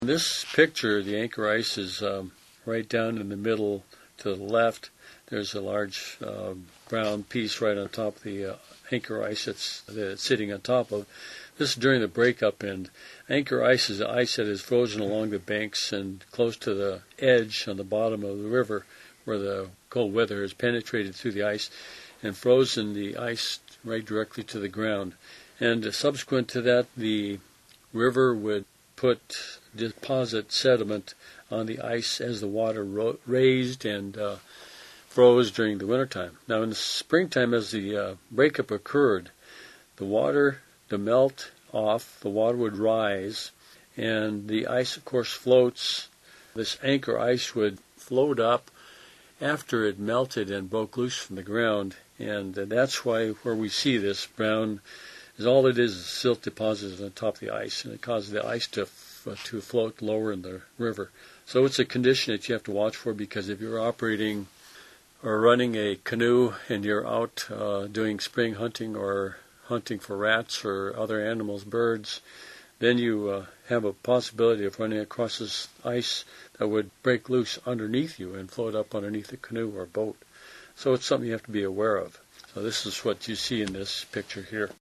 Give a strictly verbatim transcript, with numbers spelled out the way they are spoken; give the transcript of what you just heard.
In this picture, the anchor ice is um, right down in the middle to the left. There's a large uh, brown piece right on top of the uh, anchor ice that's, that it's sitting on top of. This is during the breakup, and anchor ice is ice that is frozen along the banks and close to the edge on the bottom of the river where the cold weather has penetrated through the ice and frozen the ice right directly to the ground. And uh, subsequent to that, the river would put deposit sediment on the ice as the water ro- raised and uh, froze during the wintertime. Now in the springtime, as the uh, breakup occurred, the water to melt off, the water would rise, and the ice of course floats. This anchor ice would float up after it melted and broke loose from the ground, and uh, that's why where we see this brown is all it is is silt deposits on top of the ice, and it causes the ice to uh, to float lower in the river. So it's a condition that you have to watch for, because if you're operating or running a canoe and you're out uh, doing spring hunting or hunting for rats or other animals, birds, then you uh, have a possibility of running across this ice that would break loose underneath you and float up underneath the canoe or boat. So it's something you have to be aware of. So this is what you see in this picture here.